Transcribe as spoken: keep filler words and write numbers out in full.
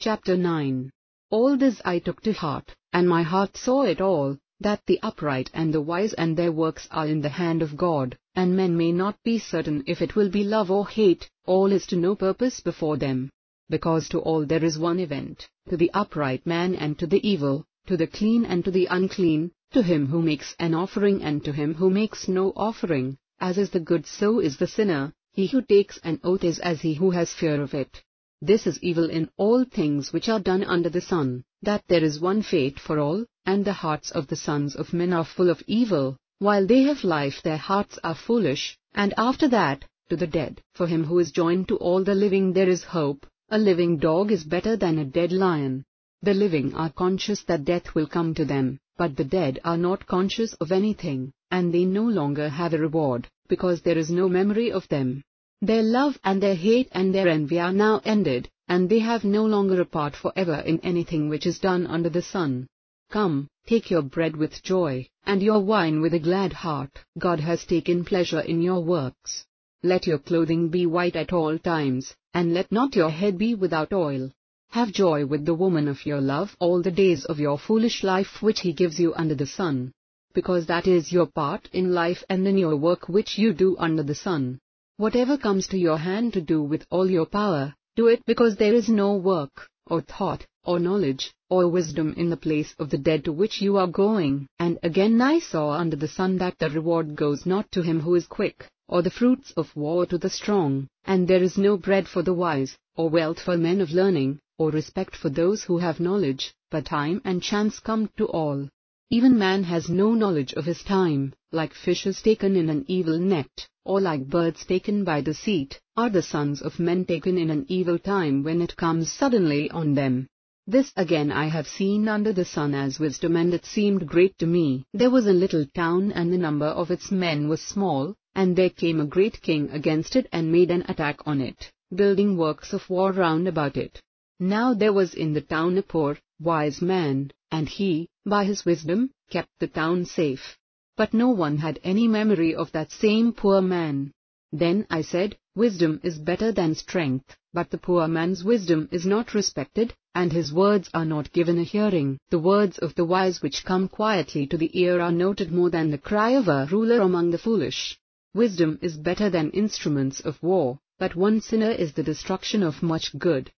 Chapter nine. All this I took to heart, and my heart saw it all, that the upright and the wise and their works are in the hand of God, and men may not be certain if it will be love or hate, all is to no purpose before them. Because to all there is one event, to the upright man and to the evil, to the clean and to the unclean, to him who makes an offering and to him who makes no offering, as is the good so is the sinner, he who takes an oath is as he who has fear of it. This is evil in all things which are done under the sun, that there is one fate for all, and the hearts of the sons of men are full of evil, while they have life their hearts are foolish, and after that, to the dead. For him who is joined to all the living there is hope, a living dog is better than a dead lion. The living are conscious that death will come to them, but the dead are not conscious of anything, and they no longer have a reward, because there is no memory of them. Their love and their hate and their envy are now ended, and they have no longer a part forever in anything which is done under the sun. Come, take your bread with joy, and your wine with a glad heart. God has taken pleasure in your works. Let your clothing be white at all times, and let not your head be without oil. Have joy with the woman of your love all the days of your foolish life which he gives you under the sun. Because that is your part in life and in your work which you do under the sun. Whatever comes to your hand to do with all your power, do it because there is no work, or thought, or knowledge, or wisdom in the place of the dead to which you are going. And again I saw under the sun that the reward goes not to him who is quick, or the fruits of war to the strong, and there is no bread for the wise, or wealth for men of learning, or respect for those who have knowledge, but time and chance come to all. Even man has no knowledge of his time, like fishes taken in an evil net, or like birds taken by deceit, are the sons of men taken in an evil time when it comes suddenly on them. This again I have seen under the sun as wisdom, and it seemed great to me. There was a little town and the number of its men was small, and there came a great king against it and made an attack on it, building works of war round about it. Now there was in the town a poor, wise man, and he, by his wisdom, kept the town safe. But no one had any memory of that same poor man. Then I said, Wisdom is better than strength, but the poor man's wisdom is not respected, and his words are not given a hearing. The words of the wise which come quietly to the ear are noted more than the cry of a ruler among the foolish. Wisdom is better than instruments of war, but one sinner is the destruction of much good.